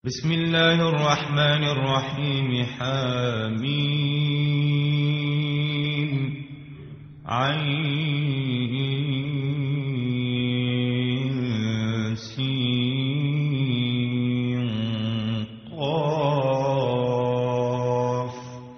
بسم الله الرحمن الرحيم حميم عين سين قاف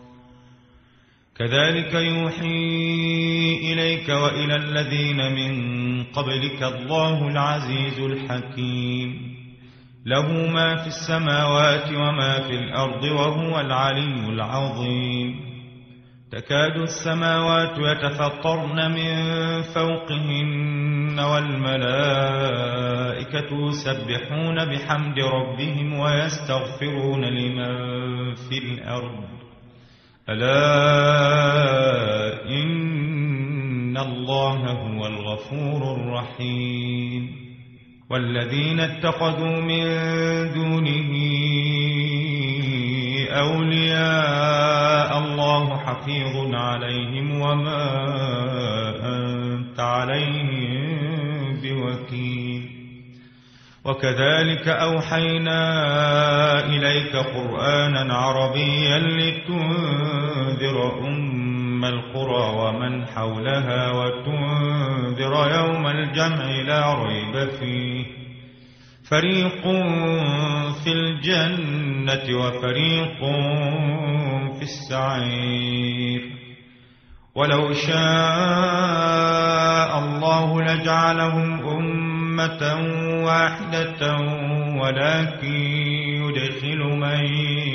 كذلك يوحي إليك وإلى الذين من قبلك الله العزيز الحكيم له ما في السماوات وما في الأرض وهو العلي العظيم تكاد السماوات يتفطرن من فوقهن والملائكة يسبحون بحمد ربهم ويستغفرون لمن في الأرض ألا إن الله هو الغفور الرحيم والذين اتخذوا من دونه أولياء الله حفيظ عليهم وما أنت عليهم بوكيل وكذلك أوحينا إليك قرآنا عربيا لتنذر القرى ومن حولها وتنذر يوم الجمع لا ريب فيه فريق في الجنة وفريق في السعير ولو شاء الله لجعلهم أمة واحدة ولكن يدخل من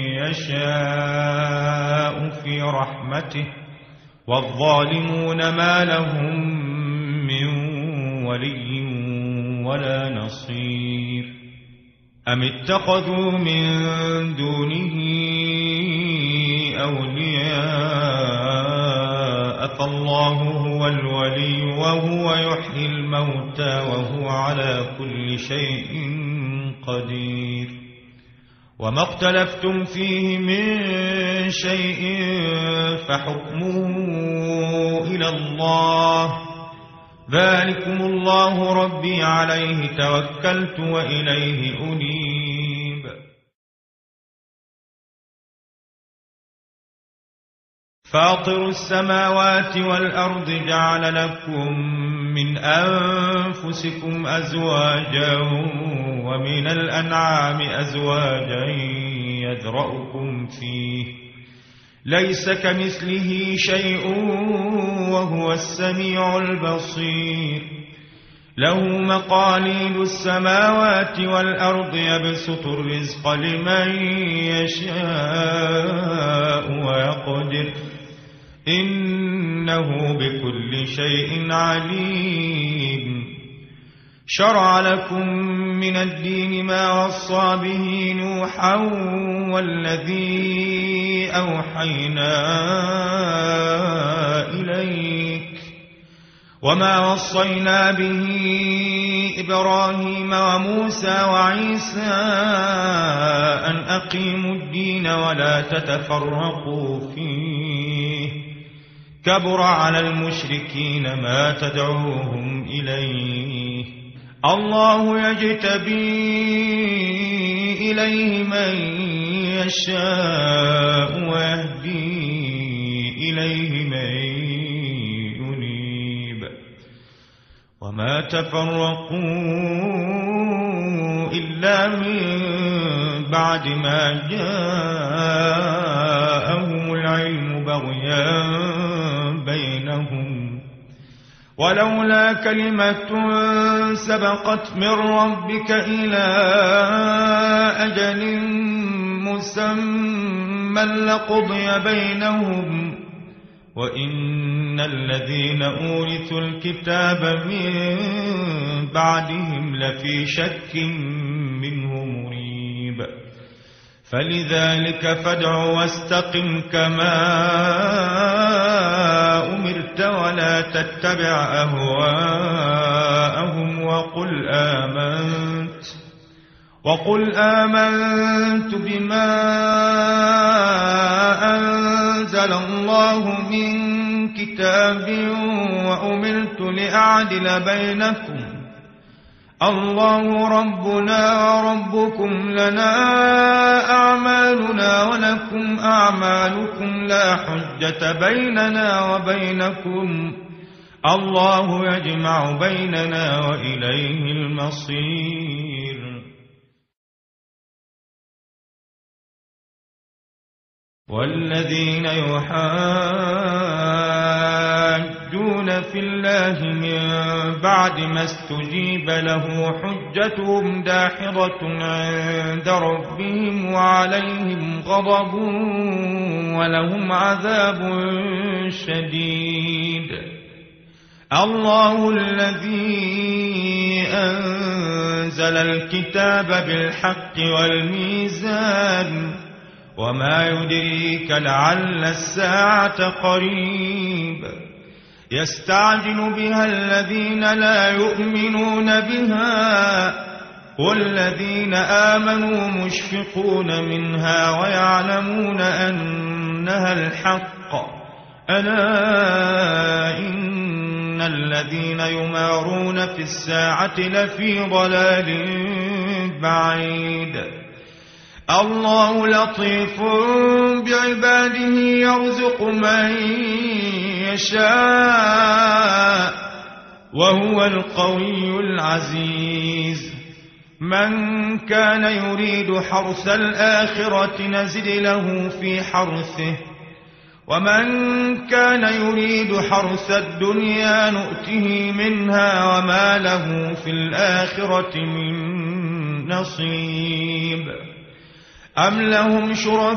يشاء في رحمته والظالمون ما لهم من ولي ولا نصير أم اتخذوا من دونه أولياء فالله هو الولي وهو يحيي الموتى وهو على كل شيء قدير وما اختلفتم فيه من شيء فحكمه إلى الله ذلكم الله ربي عليه توكلت وإليه أنيب فاطر السماوات والأرض جعل لكم من أنفسكم أزواجا ومن الأنعام أزواجا يذرأكم فيه ليس كمثله شيء وهو السميع البصير له مقاليد السماوات والأرض يبسط الرزق لمن يشاء ويقدر إنه بكل شيء عليم شرع لكم من الدين ما وصى به نوحا والذي أوحينا إليك وما وصينا به إبراهيم وموسى وعيسى أن أقيموا الدين ولا تتفرقوا فيه كبر على المشركين ما تدعوهم إليه الله يجتبي إليه من يشاء ويهدي إليه من ينيب وما تفرقوا إلا من بعد ما جاءهم العلم بغيا بينهم ولولا كلمة سبقت من ربك إلى أجل مسمى لقضي بينهم وإن الذين أورثوا الكتاب من بعدهم لفي شك منه مريب فلذلك فادع واستقم كما أمرت ولا تتبع أهواءهم وقل آمنت بما أنزل الله من كتاب وأمرت لأعدل بينكم الله ربنا وربكم لنا أعمالنا ولكم أعمالكم لا حجة بيننا وبينكم الله يجمع بيننا وإليه المصير والذين يحاجون في الله من بعد ما استجيب له حجتهم داحضة عند ربهم وعليهم غضب ولهم عذاب شديد الله الذي أنزل الكتاب بالحق والميزان وما يدريك لعل الساعة قريب يستعجل بها الذين لا يؤمنون بها والذين آمنوا مشفقون منها ويعلمون أنها الحق ألا إن الذين يمارون في الساعة لفي ضلال بعيد الله لطيف بعباده يرزق من يشاء وهو القوي العزيز من كان يريد حرث الآخرة نزد له في حرثه ومن كان يريد حرث الدنيا نؤته منها وما له في الآخرة من نصيب أم لهم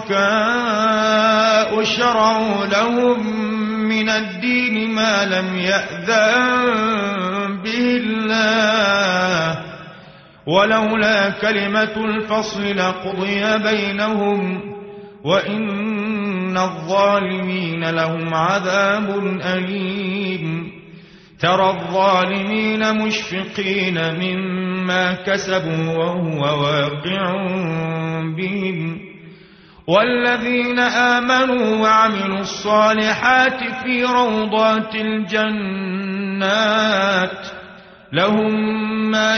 شركاء شرعوا لهم من الدين ما لم يأذن به الله ولولا كلمة الفصل لقضي بينهم وإن الظالمين لهم عذاب أليم ترى الظالمين مشفقين مما كسبوا وهو واقع بهم والذين آمنوا وعملوا الصالحات في روضات الجنات لهم ما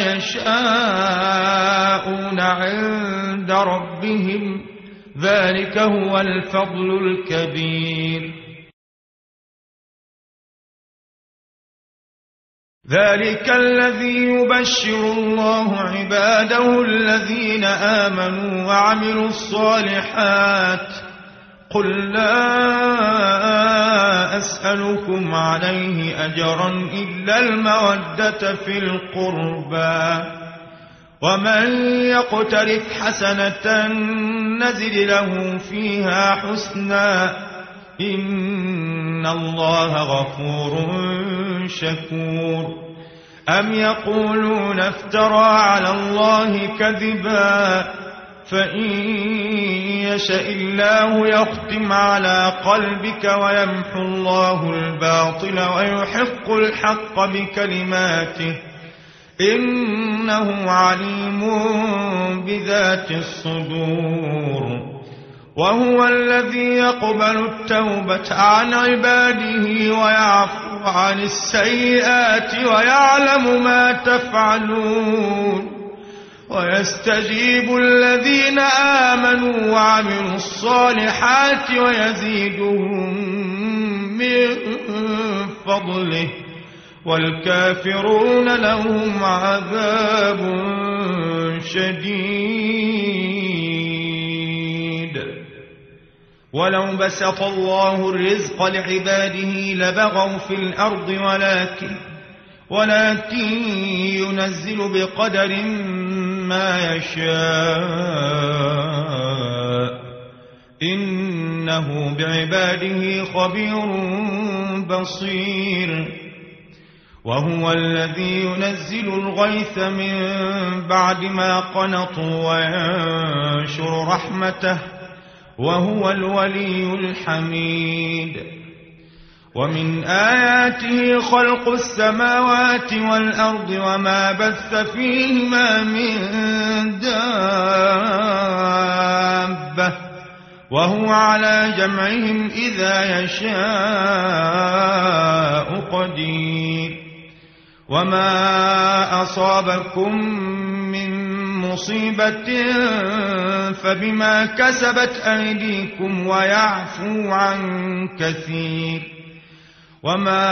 يشاءون عند ربهم ذلك هو الفضل الكبير ذلك الذي يبشر الله عباده الذين آمنوا وعملوا الصالحات قل لا أسألكم عليه أجرا إلا المودة في القربى ومن يقترف حسنة نزد له فيها حسنا إن الله غفور شكور أم يقولون افترى على الله كذبا فإن يشاء الله يختم على قلبك ويمحو الله الباطل ويحق الحق بكلماته إنه عليم بذات الصدور وهو الذي يقبل التوبة عن عباده ويعفو عن السيئات ويعلم ما تفعلون ويستجيب الذين آمنوا وعملوا الصالحات ويزيدهم من فضله والكافرون لهم عذاب شديد ولو بسط الله الرزق لعباده لبغوا في الأرض ولكن ينزل بقدر ما يشاء إنه بعباده خبير بصير وهو الذي ينزل الغيث من بعد ما قنطوا وينشر رحمته وهو الولي الحميد ومن آياته خلق السماوات والأرض وما بث فيهما من دابة وهو على جمعهم إذا يشاء قدير وما أصابكم من مصيبة فبما كسبت أيديكم ويعفو عن كثير. وما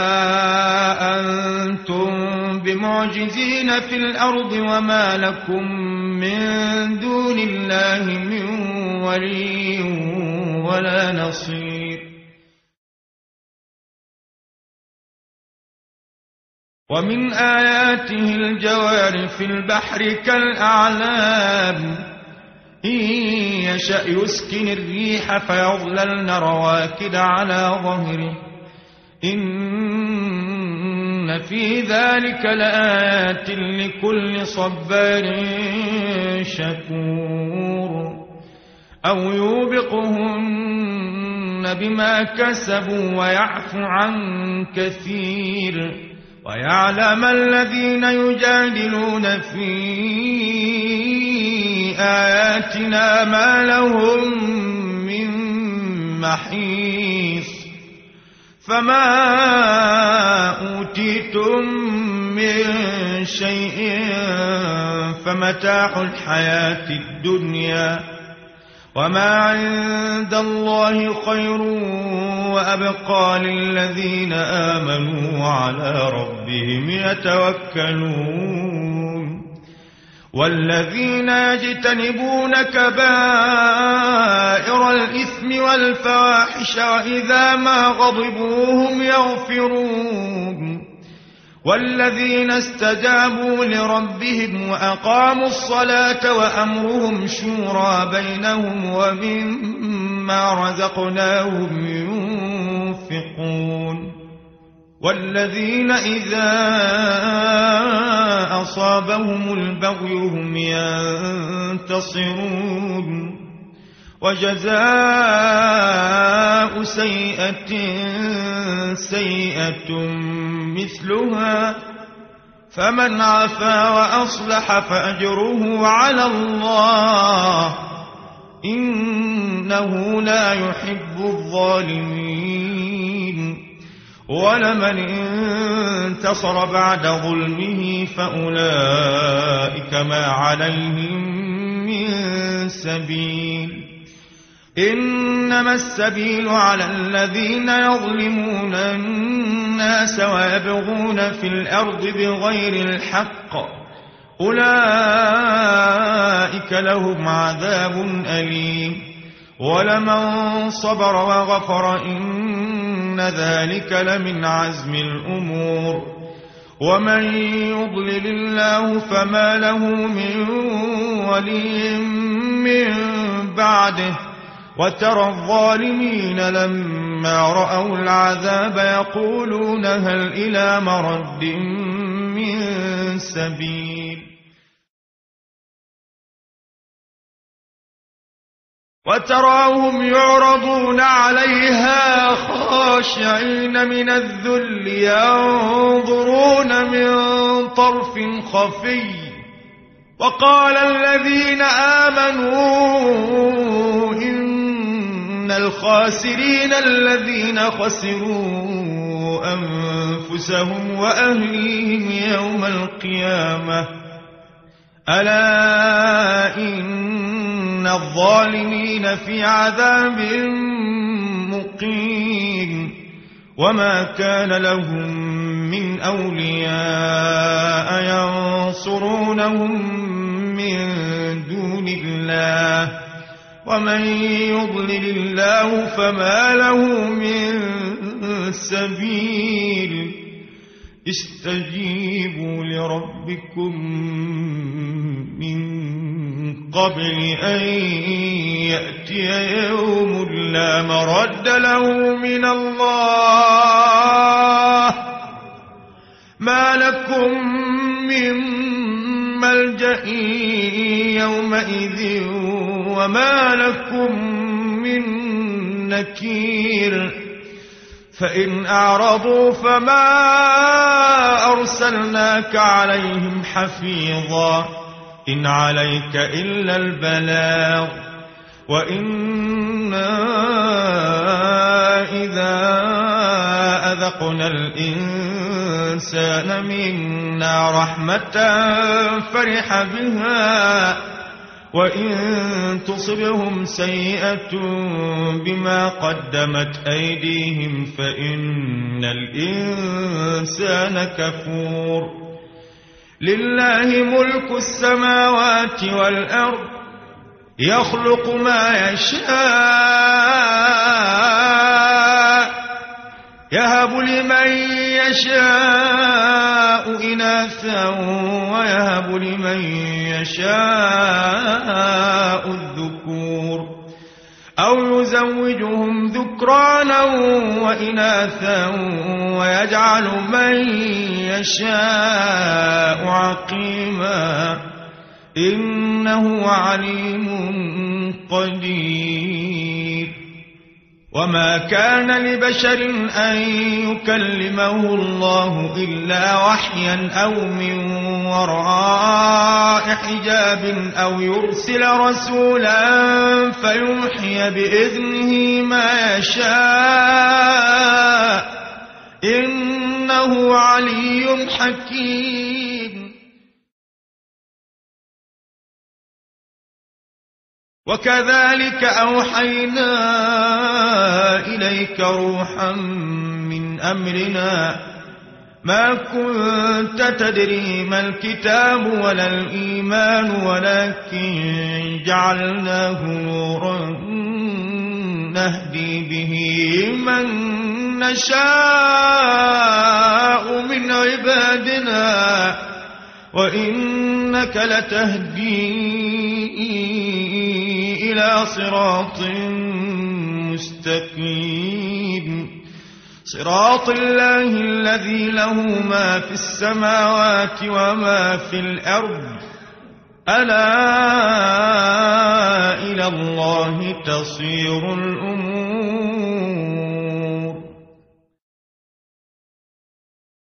أنتم بمعجزين في الأرض وما لكم من دون الله من ولي ولا نصير. ومن آياته الجوار في البحر كالأعلام إن يشأ يسكن الريح فيظللن رواكد على ظهره إن في ذلك لآيات لكل صبار شكور. أو يوبقهن بما كسبوا ويعفو عن كثير ويعلم الذين يجادلون في آياتنا ما لهم من محيص. فما أوتيتم من شيء فمتاع الحياة الدنيا وما عند الله خير وأبقى للذين آمنوا وعلى ربهم يتوكلون. والذين يجتنبون كبائر الإثم والفواحش وإذا ما غضبوا هم يغفرون. والذين استجابوا لربهم وأقاموا الصلاة وأمرهم شورى بينهم ومما رزقناهم ينفقون. والذين إذا أصابهم البغي هم ينتصرون. وجزاء سيئة سيئة مثلها فمن عفا وأصلح فأجره على الله إنه لا يحب الظالمين. ولمن انتصر بعد ظلمه فأولئك ما عليهم من سبيل. إنما السبيل على الذين يظلمون الناس ويبغون في الأرض بغير الحق أولئك لهم عذاب أليم. ولمن صبر وغفر إن ذلك لمن عزم الأمور. ومن يضلل الله فما له من ولي من بعده. وترى الظالمين لما رأوا العذاب يقولون هل إلى مرد من سبيل. وتراهم يعرضون عليها خاشعين من الذل ينظرون من طرف خفي. وقال الذين آمنوا إن الخاسرين الذين خسروا أنفسهم وأهليهم يوم القيامة ألا إن الظالمين في عذاب مقيم. وما كان لهم من أولياء ينصرونهم من دون الله ومن يضلل الله فما له من سبيل. استجيبوا لربكم من قبل أن يأتي يوم لا مرد له من الله ما لكم من ملجأ يومئذ وما لكم من نكير. فإن أعرضوا فما أرسلناك عليهم حفيظا إن عليك إلا البلاغ وإنا إذا أذقنا الإنسان الإنسان منا رحمة فرح بها وإن تصبهم سيئة بما قدمت أيديهم فإن الإنسان كفور. لله ملك السماوات والأرض يخلق ما يشاء يهب لمن يشاء إناثا ويهب لمن يشاء الذكور أو يزوجهم ذكرانا وإناثا ويجعل من يشاء عقيما إنه عليم قدير. وما كان لبشر أن يكلمه الله إلا وحيا أو من وراء حجاب أو يرسل رسولا فيوحي بإذنه ما يشاء إنه علي حكيم. وكذلك أوحينا إليك روحا من أمرنا ما كنت تدري ما الكتاب ولا الإيمان ولكن جعلناه نورا نهدي به من نشاء من عبادنا وإنك لتهدي إلى صراط مستقيم صراط الله الذي له ما في السماوات وما في الأرض ألا إلى الله تصير الأمور.